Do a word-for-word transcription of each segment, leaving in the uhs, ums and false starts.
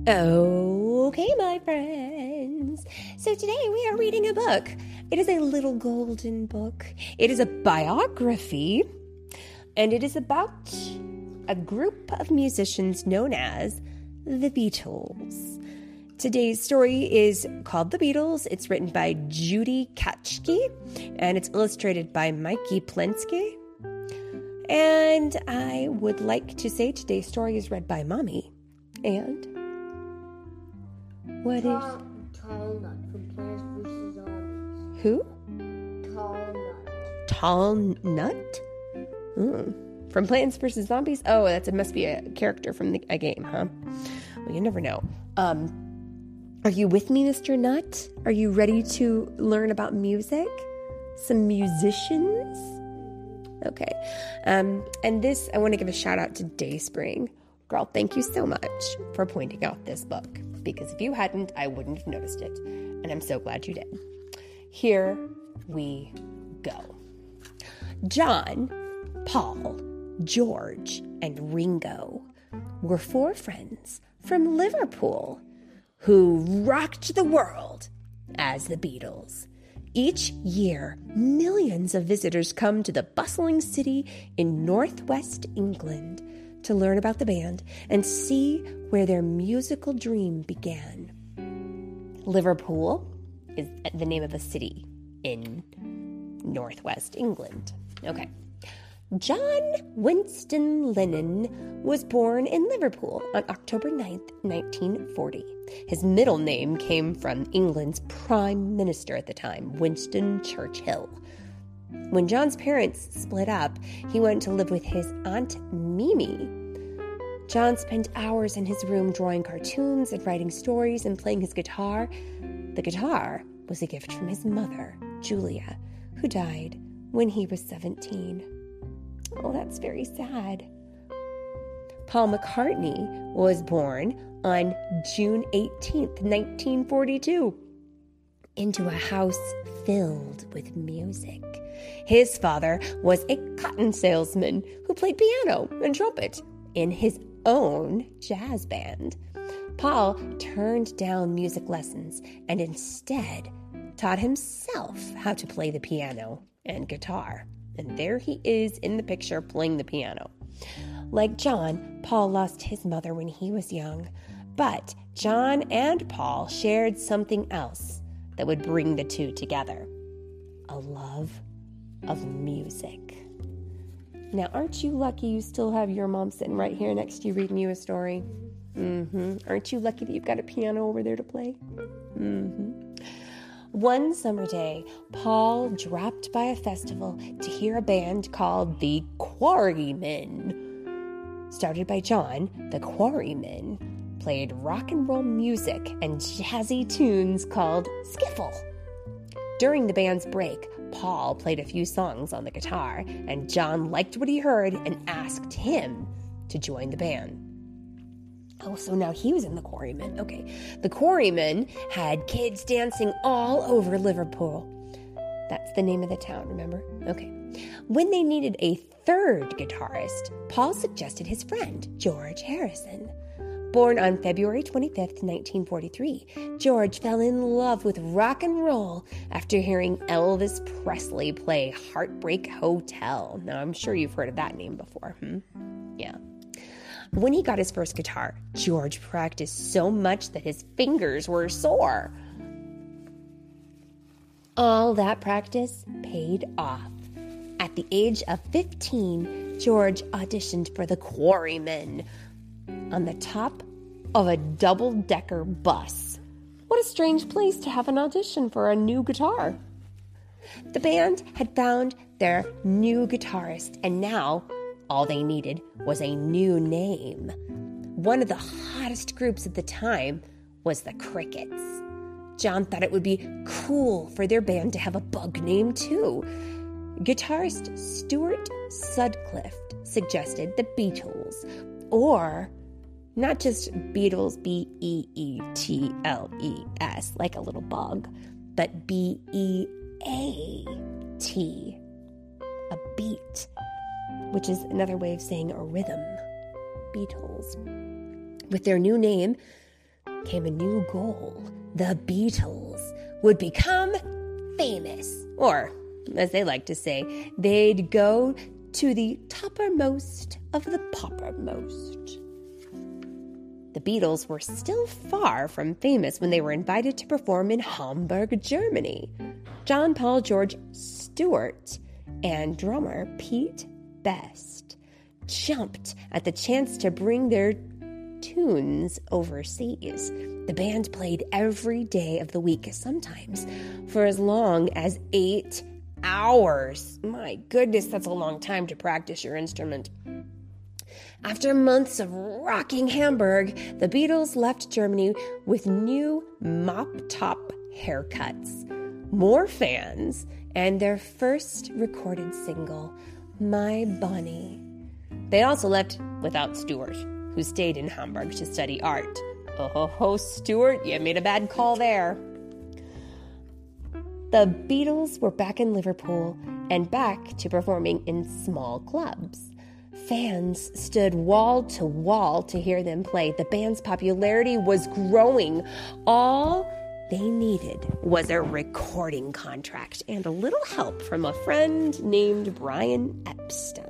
Okay, my friends. So today we are reading a book. It is a little golden book. It is a biography, and it is about a group of musicians known as the Beatles. Today's story is called The Beatles. It's written by Judy Katschke, and it's illustrated by Mikey Plensky. And I would like to say today's story is read by Mommy. And what Tall, is... Tall Nut from Plants versus. Zombies. Who? Tall Nut. Tall Nut? Mm. From Plants versus. Zombies? Oh, that's it must be a character from the, a game, huh? Well, you never know. Um, are you with me, Mister Nut? Are you ready to learn about music? Some musicians? Okay. Um, and this, I want to give a shout out to Dayspring. Girl, thank you so much for pointing out this book, because if you hadn't, I wouldn't have noticed it. And I'm so glad you did. Here we go. John, Paul, George, and Ringo were four friends from Liverpool who rocked the world as the Beatles. Each year, millions of visitors come to the bustling city in northwest England to learn about the band and see where their musical dream began. Liverpool is the name of a city in northwest England. Okay. John Winston Lennon was born in Liverpool on October ninth, nineteen forty. His middle name came from England's Prime Minister at the time, Winston Churchill. When John's parents split up, he went to live with his Aunt Mimi. John spent hours in his room drawing cartoons and writing stories and playing his guitar. The guitar was a gift from his mother, Julia, who died when he was seventeen. Oh, that's very sad. Paul McCartney was born on June eighteenth, nineteen forty-two, into a house filled with music. His father was a cotton salesman who played piano and trumpet in his own jazz band. Paul turned down music lessons and instead taught himself how to play the piano and guitar. And there he is in the picture playing the piano. Like John, Paul lost his mother when he was young, but John and Paul shared something else that would bring the two together: a love of music. Now, aren't you lucky you still have your mom sitting right here next to you reading you a story? Mm-hmm. Aren't you lucky that you've got a piano over there to play? Mm-hmm. One summer day, Paul dropped by a festival to hear a band called the Quarrymen. Started by John, the Quarrymen played rock and roll music and jazzy tunes called skiffle. During the band's break, Paul played a few songs on the guitar, and John liked what he heard and asked him to join the band. Oh, so now he was in the Quarrymen. Okay. The Quarrymen had kids dancing all over Liverpool. That's the name of the town, remember? Okay. When they needed a third guitarist, Paul suggested his friend, George Harrison. Born on February twenty-fifth, nineteen forty-three, George fell in love with rock and roll after hearing Elvis Presley play Heartbreak Hotel. Now, I'm sure you've heard of that name before. Hmm? Yeah. When he got his first guitar, George practiced so much that his fingers were sore. All that practice paid off. At the age of fifteen, George auditioned for the Quarrymen on the top of a double-decker bus. What a strange place to have an audition for a new guitar. The band had found their new guitarist, and now all they needed was a new name. One of the hottest groups at the time was the Crickets. John thought it would be cool for their band to have a bug name too. Guitarist Stuart Sutcliffe suggested the Beatles, or not just Beatles, B E E T L E S, like a little bug, but B E A T, a beat, which is another way of saying a rhythm. Beatles. With their new name, came a new goal. The Beatles would become famous. Or, as they like to say, they'd go to the toppermost of the poppermost. The Beatles were still far from famous when they were invited to perform in Hamburg, Germany. John Paul George Stewart and drummer Pete Best jumped at the chance to bring their tunes overseas. The band played every day of the week, sometimes for as long as eight hours. My goodness, that's a long time to practice your instrument. After months of rocking Hamburg, the Beatles left Germany with new mop-top haircuts, more fans, and their first recorded single, My Bonnie. They also left without Stewart, who stayed in Hamburg to study art. Oh ho ho, Stewart, you made a bad call there. The Beatles were back in Liverpool and back to performing in small clubs. Fans stood wall to wall to hear them play. The band's popularity was growing. All they needed was a recording contract and a little help from a friend named Brian Epstein.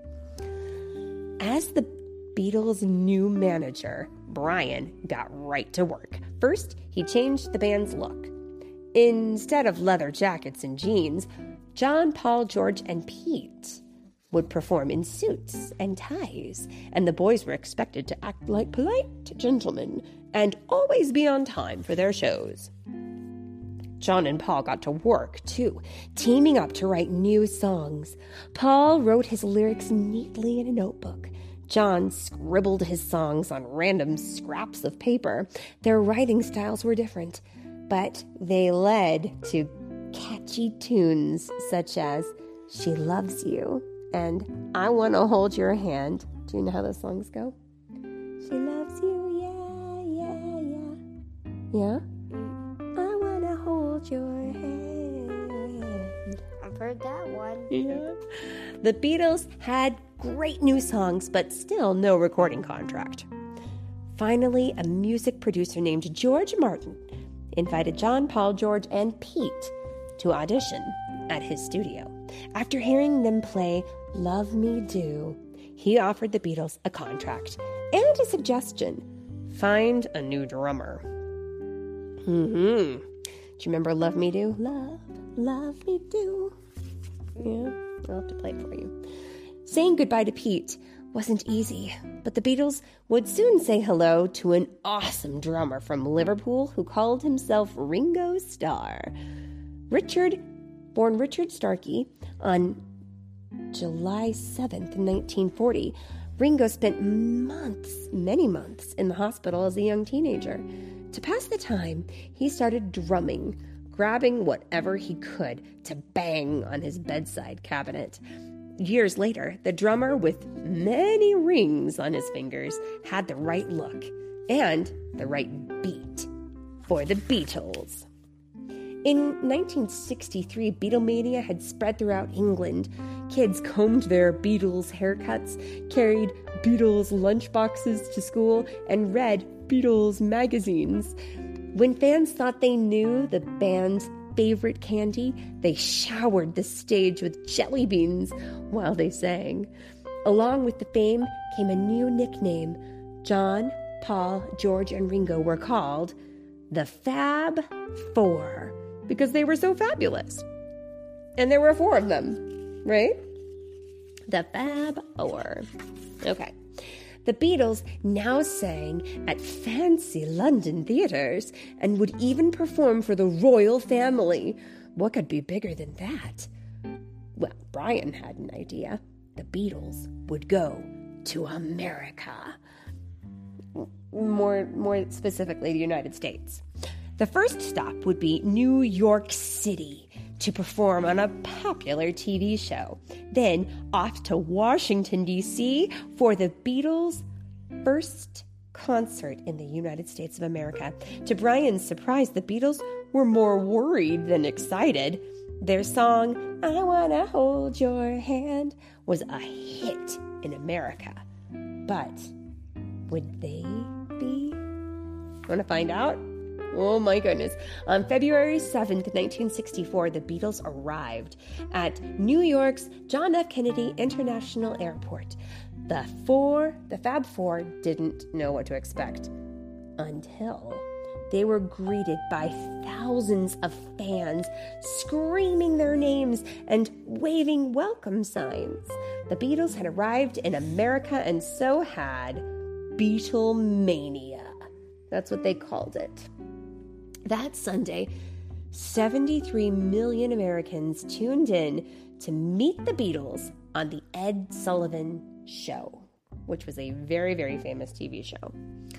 As the Beatles' new manager, Brian got right to work. First, he changed the band's look. Instead of leather jackets and jeans, John, Paul, George, and Pete would perform in suits and ties, and the boys were expected to act like polite gentlemen and always be on time for their shows. John and Paul got to work, too, teaming up to write new songs. Paul wrote his lyrics neatly in a notebook. John scribbled his songs on random scraps of paper. Their writing styles were different, but they led to catchy tunes such as She Loves You and I Want to Hold Your Hand. Do you know how those songs go? She loves you, yeah, yeah, yeah. Yeah? I want to hold your hand. I've heard that one. Yeah. The Beatles had great new songs, but still no recording contract. Finally, a music producer named George Martin invited John, Paul, George, and Pete to audition at his studio. After hearing them play Love Me Do, he offered the Beatles a contract and a suggestion. Find a new drummer. Mm-hmm. Do you remember Love Me Do? Love, love me do. Yeah, I'll have to play it for you. Saying goodbye to Pete wasn't easy, but the Beatles would soon say hello to an awesome drummer from Liverpool who called himself Ringo Starr. Richard, born Richard Starkey on July seventh, nineteen forty, Ringo spent months, many months, in the hospital as a young teenager. To pass the time, he started drumming, grabbing whatever he could to bang on his bedside cabinet. Years later, the drummer with many rings on his fingers had the right look and the right beat for the Beatles. In nineteen sixty-three, Beatlemania had spread throughout England. Kids combed their Beatles haircuts, carried Beatles lunchboxes to school, and read Beatles magazines. When fans thought they knew the band's favorite candy, they showered the stage with jelly beans while they sang. Along with the fame came a new nickname. John, Paul, George, and Ringo were called the Fab Four because they were so fabulous. And there were four of them, right? The Fab Four. Okay. The Beatles now sang at fancy London theaters and would even perform for the royal family. What could be bigger than that? Well, Brian had an idea. The Beatles would go to America. More, more specifically, the United States. The first stop would be New York City to perform on a popular T V show. Then off to Washington, D C for the Beatles' first concert in the United States of America. To Brian's surprise, the Beatles were more worried than excited. Their song, I Wanna Hold Your Hand, was a hit in America. But would they be Want to find out? Oh my goodness. On February seventh, nineteen sixty-four, the Beatles arrived at New York's John F. Kennedy International Airport. The four, the Fab Four didn't know what to expect until they were greeted by thousands of fans screaming their names and waving welcome signs. The Beatles had arrived in America, and so had Beatlemania. That's what they called it. That Sunday, seventy-three million Americans tuned in to meet the Beatles on the Ed Sullivan Show, which was a very, very famous T V show.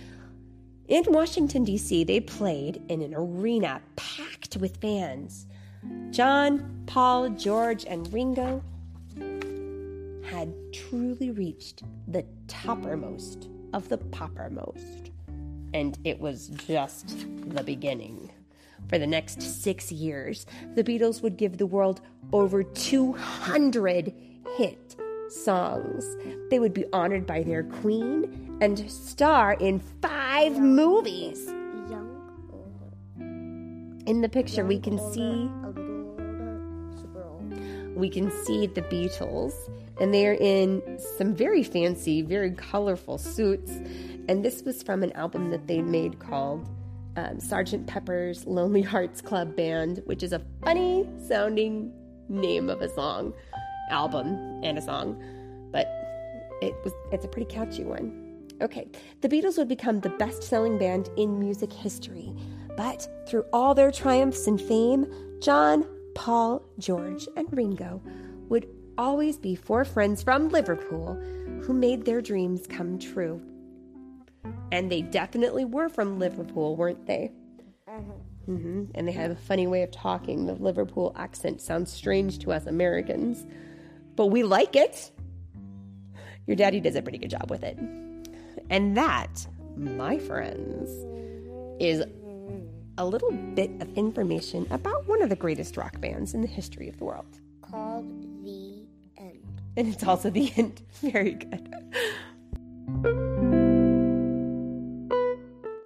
In Washington, D C, they played in an arena packed with fans. John, Paul, George, and Ringo had truly reached the toppermost of the poppermost. And it was just the beginning. For the next six years, the Beatles would give the world over two hundred hit songs. They would be honored by their queen and star in five Young, movies. Young, older. In the picture, Young, we can older, see a little older, super old. we can see the Beatles, and they're in some very fancy, very colorful suits. And this was from an album that they made called um, Sergeant Pepper's Lonely Hearts Club Band, which is a funny sounding name of a song, album and a song, but it was it's a pretty catchy one. Okay, the Beatles would become the best-selling band in music history, but through all their triumphs and fame, John, Paul, George, and Ringo would always be four friends from Liverpool who made their dreams come true. And they definitely were from Liverpool, weren't they? Uh-huh. Mm-hmm. And they have a funny way of talking. The Liverpool accent sounds strange to us Americans, but we like it. Your daddy does a pretty good job with it. And that, my friends, is a little bit of information about one of the greatest rock bands in the history of the world. Called The End. And it's also the end. Very good.